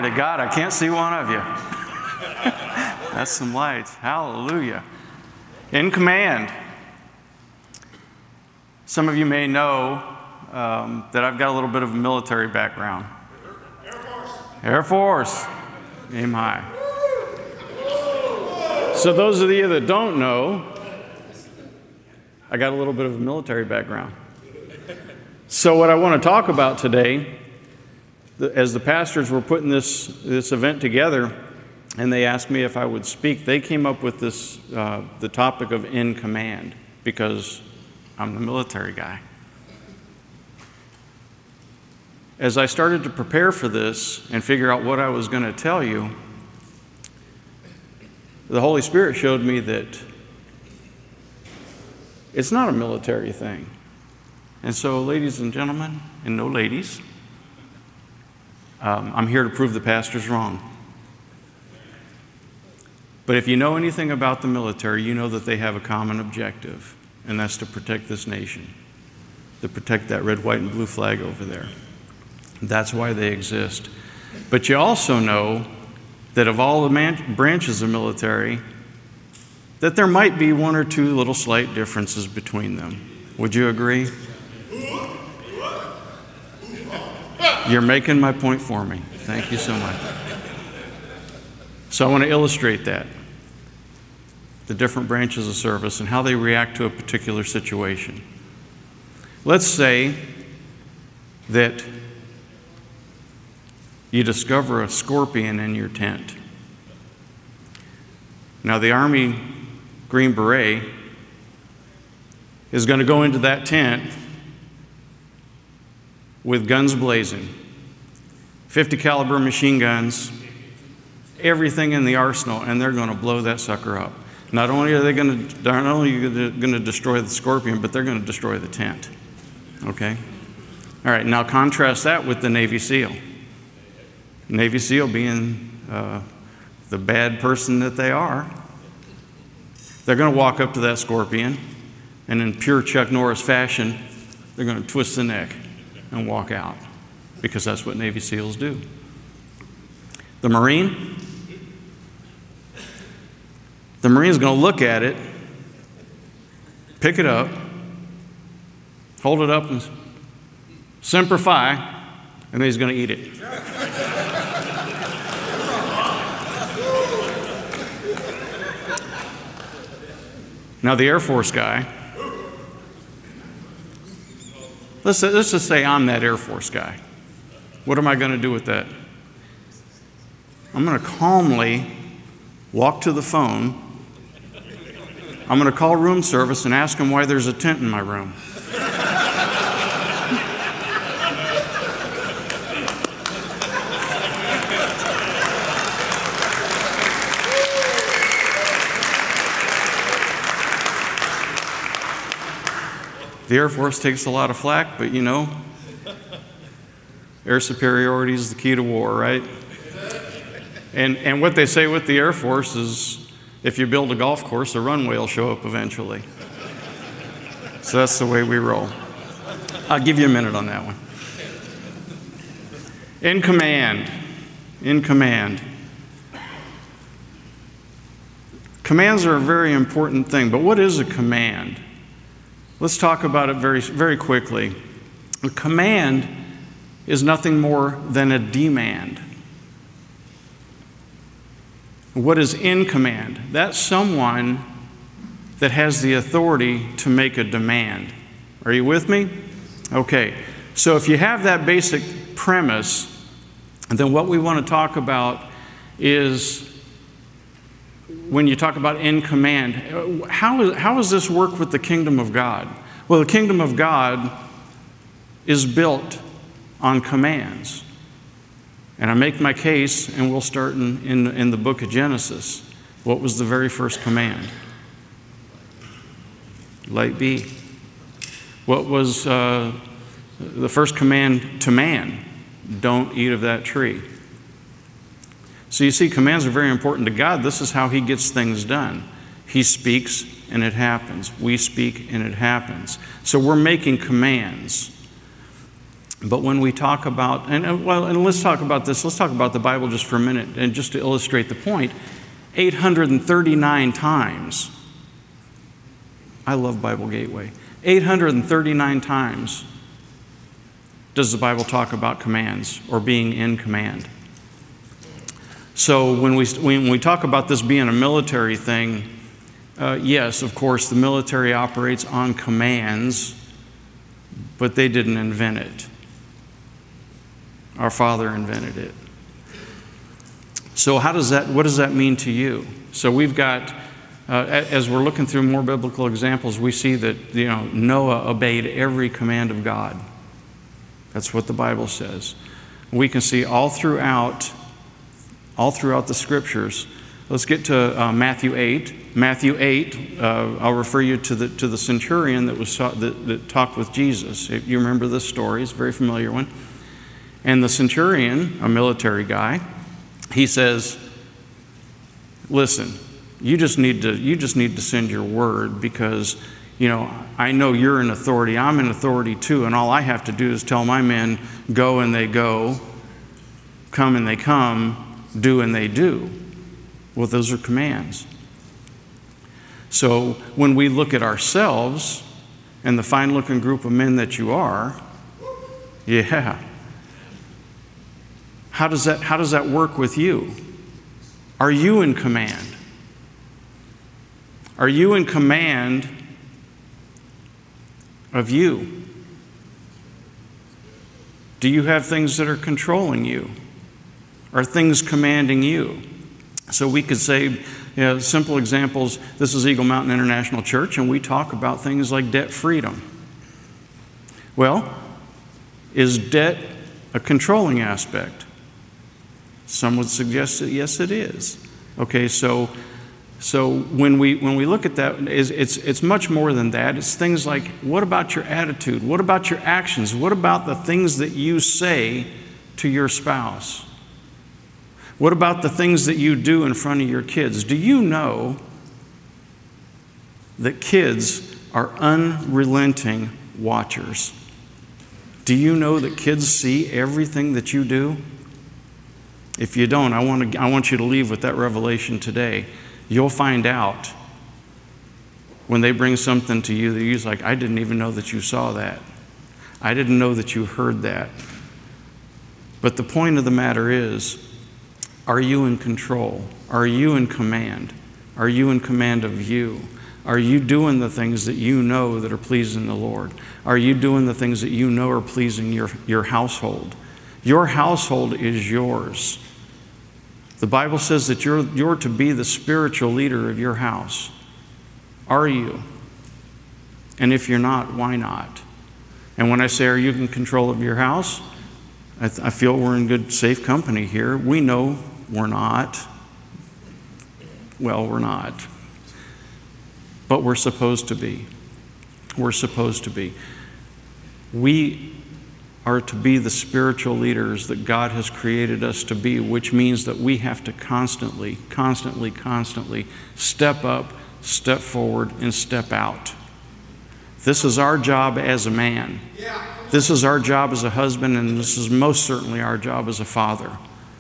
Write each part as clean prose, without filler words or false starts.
to God, I can't see one of you. That's some lights. Hallelujah. In command. Some of you may know that I've got a little bit of a military background. Air Force. Aim high. So those of you that don't know, I got a little bit of a military background. So what I want to talk about today, as the pastors were putting this event together, and they asked me if I would speak, they came up with this, the topic of in command, because I'm the military guy. As I started to prepare for this and figure out what I was going to tell you, the Holy Spirit showed me that it's not a military thing. And so, ladies and gentlemen, and no ladies, I'm here to prove the pastor's wrong. But if you know anything about the military, you know that they have a common objective, and that's to protect this nation, to protect that red, white, and blue flag over there. That's why they exist. But you also know that of all the branches of military, that there might be one or two little slight differences between them. Would you agree? You're making my point for me. Thank you so much. So I want to illustrate that. The different branches of service and how they react to a particular situation. Let's say that you discover a scorpion in your tent. Now the Army Green Beret is going to go into that tent with guns blazing, 50 caliber machine guns, everything in the arsenal, and they're going to blow that sucker up. Not only are they going to destroy the scorpion, but they're going to destroy the tent. Okay? All right, now contrast that with the Navy SEAL. Navy SEAL being the bad person that they are, they're going to walk up to that scorpion, and in pure Chuck Norris fashion, they're going to twist the neck and walk out, because that's what Navy SEALs do. The Marine's going to look at it, pick it up, hold it up, and Semper Fi, and then he's going to eat it. Now the Air Force guy, let's just say I'm that Air Force guy. What am I going to do with that? I'm going to calmly walk to the phone. I'm going to call room service and ask them why there's a tent in my room. The Air Force takes a lot of flack, but you know, air superiority is the key to war, right? And what they say with the Air Force is, if you build a golf course, a runway will show up eventually. So that's the way we roll. I'll give you a minute on that one. In command. In command. Commands are a very important thing, but what is a command? Let's talk about it very, very quickly. A command is nothing more than a demand. What is in command? That's someone that has the authority to make a demand. Are you with me? Okay. So if you have that basic premise, then what we want to talk about is, when you talk about in command, how does this work with the kingdom of God? Well, the kingdom of God is built on commands. And I make my case, and we'll start in the book of Genesis. What was the very first command? Light be. What was the first command to man? Don't eat of that tree. So you see, commands are very important to God. This is how He gets things done. He speaks and it happens. We speak and it happens. So we're making commands. But when we talk about, and let's talk about this, let's talk about the Bible just for a minute, and just to illustrate the point, 839 times, I love Bible Gateway, 839 times does the Bible talk about commands or being in command. So when we talk about this being a military thing, yes, of course, the military operates on commands, but they didn't invent it. Our Father invented it. So what does that mean to you? So we've got, as we're looking through more biblical examples, we see that Noah obeyed every command of God. That's what the Bible says. We can see all throughout the Scriptures. Let's get to Matthew 8. Matthew 8, I'll refer you to the centurion that talked with Jesus. If you remember this story, it's a very familiar one. And the centurion, a military guy, he says, listen, you just need to send your word because, I know you're in authority. I'm in authority too. And all I have to do is tell my men, go and they go, come and they come, do and they do. Well, those are commands. So when we look at ourselves and the fine-looking group of men that you are, yeah. How does that work with you? Are you in command? Are you in command of you? Do you have things that are controlling you? Are things commanding you? So we could say, simple examples, this is Eagle Mountain International Church, and we talk about things like debt freedom. Well, is debt a controlling aspect? Some would suggest that yes, it is. Okay, so when we look at that, it's much more than that. It's things like, what about your attitude? What about your actions? What about the things that you say to your spouse? What about the things that you do in front of your kids? Do you know that kids are unrelenting watchers? Do you know that kids see everything that you do? If you don't, I want you to leave with that revelation today. You'll find out when they bring something to you that you're like, I didn't even know that you saw that. I didn't know that you heard that. But the point of the matter is, are you in control? Are you in command? Are you in command of you? Are you doing the things that you know that are pleasing the Lord? Are you doing the things that you know are pleasing your household? Your household is yours. The Bible says that you're to be the spiritual leader of your house. Are you? And if you're not, why not? And when I say, are you in control of your house? I feel we're in good, safe company here. We know we're not. Well, we're not. But we're supposed to be. We're supposed to be. We are to be the spiritual leaders that God has created us to be, which means that we have to constantly step up, step forward, and step out. This is our job as a man. This is our job as a husband, and this is most certainly our job as a father.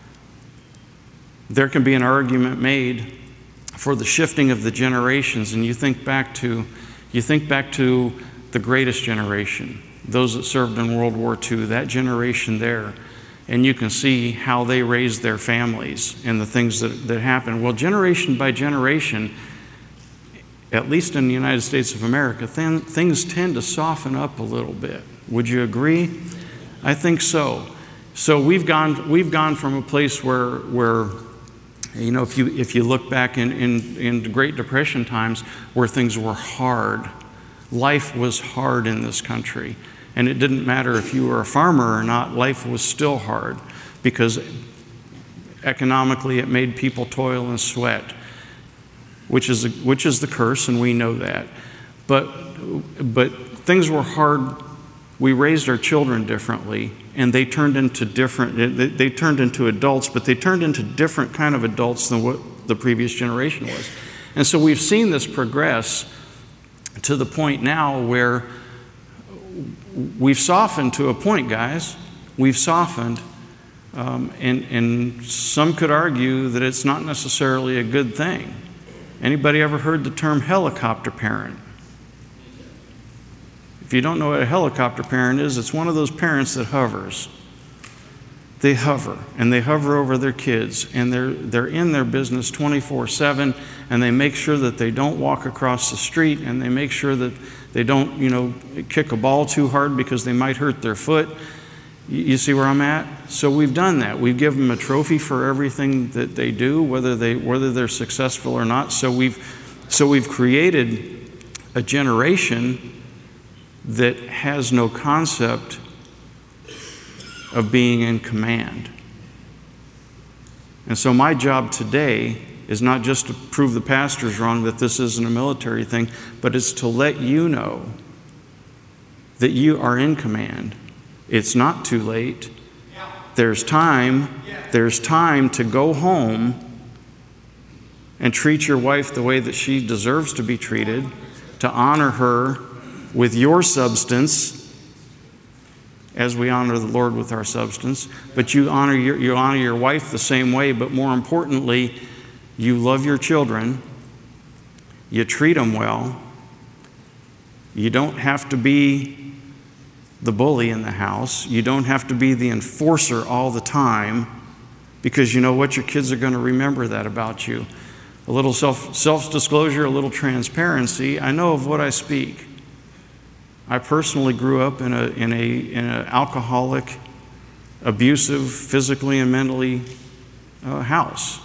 There can be an argument made for the shifting of the generations, and you think back to the greatest generation, those that served in World War II, that generation there, and you can see how they raised their families and the things that happened. Well, generation by generation, at least in the United States of America, things tend to soften up a little bit. Would you agree? I think so. So we've gone from a place where if you look back in the Great Depression times where things were hard, life was hard in this country. And it didn't matter if you were a farmer or not, life was still hard because economically it made people toil and sweat, which is the curse, and we know that. But things were hard. We raised our children differently, and they turned into adults, but they turned into different kind of adults than what the previous generation was. And so we've seen this progress to the point now where we've softened to a point, guys. We've softened. And some could argue that it's not necessarily a good thing. Anybody ever heard the term helicopter parent? If you don't know what a helicopter parent is, it's one of those parents that hovers. They hover, and they hover over their kids, and they're in their business 24/7, and they make sure that they don't walk across the street, and they make sure that they don't, kick a ball too hard because they might hurt their foot. You see where I'm at? So we've done that. We've given them a trophy for everything that they do, whether they're successful or not. So we've created a generation that has no concept of being in command. And so my job today is not just to prove the pastors wrong that this isn't a military thing, but it's to let you know that you are in command. It's not too late. There's time. There's time to go home and treat your wife the way that she deserves to be treated, to honor her with your substance, as we honor the Lord with our substance. But you honor your wife the same way, but more importantly, you love your children. You treat them well. You don't have to be the bully in the house. You don't have to be the enforcer all the time, because you know what? Your kids are going to remember that about you. A little self-disclosure, a little transparency. I know of what I speak. I personally grew up in an alcoholic, abusive, physically and mentally house.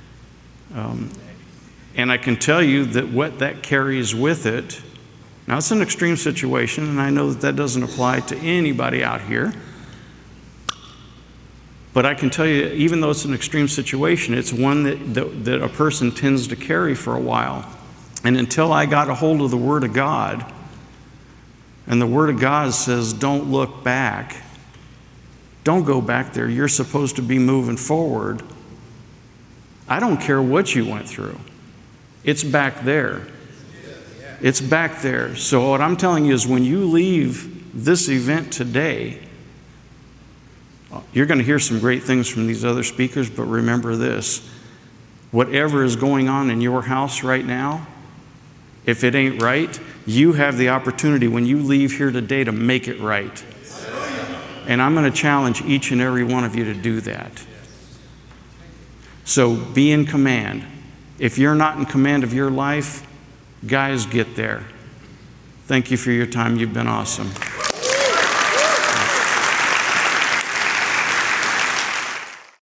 And I can tell you that what that carries with it. Now, it's an extreme situation, and I know that doesn't apply to anybody out here. But I can tell you, even though it's an extreme situation, it's one that a person tends to carry for a while. And until I got a hold of the Word of God, and the Word of God says, don't look back. Don't go back there. You're supposed to be moving forward. I don't care what you went through. It's back there. It's back there. So what I'm telling you is, when you leave this event today, you're going to hear some great things from these other speakers, but remember this: whatever is going on in your house right now, if it ain't right, you have the opportunity when you leave here today to make it right. And I'm going to challenge each and every one of you to do that. So be in command. If you're not in command of your life, guys, get there. Thank you for your time. You've been awesome.